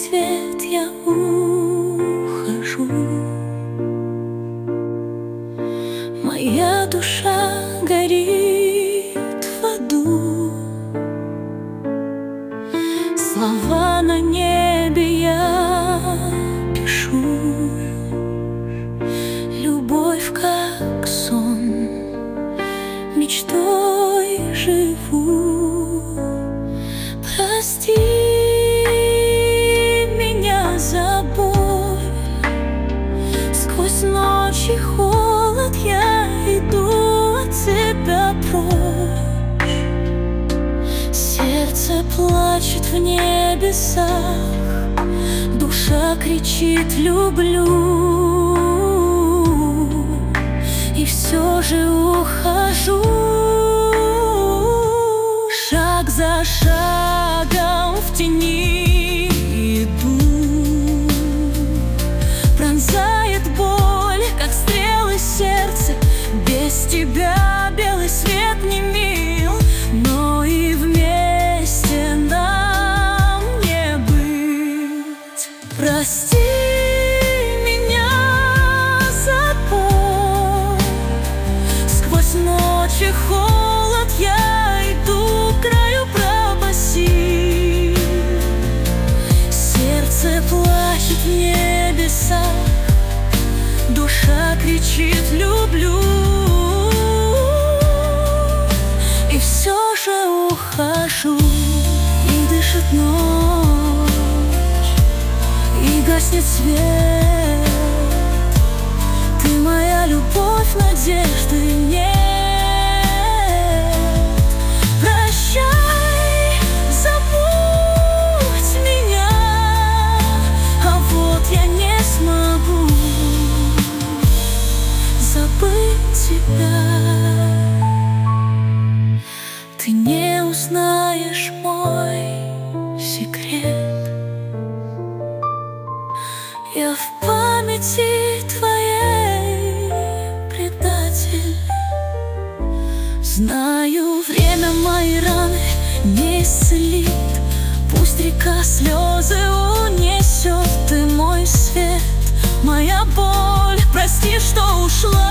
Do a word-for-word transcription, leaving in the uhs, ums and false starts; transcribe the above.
свет я ухожу. Моя душа горит в аду. Слова на небе я пишу. Любовь как сон, мечтой живу. Прости меня за боль. Сквозь ночь и холод я иду от тебя прочь. Сердце плачет в небесах, душа кричит «люблю». И все же ухожу. Шаг за шагом в тени иду. Пронзает боль, как стрелы сердца. Без тебя белый свет не мил, но и вместе нам не быть. Прости меня за боль. Сквозь ночь и холод я иду к краю пропасти. Сердце плачет в небесах, душа кричит «люблю». И все же ухожу. И дышит ночь, и гаснет свет. Ты моя любовь, надежды нет. Прощай, забудь меня, а вот я не смогу забыть тебя. Ты не узнаешь мой секрет. Я в памяти твоей предатель. Знаю, время мои раны не исцелит. Пусть река слезы унесет. Ты мой свет, моя боль. Прости, что ушла.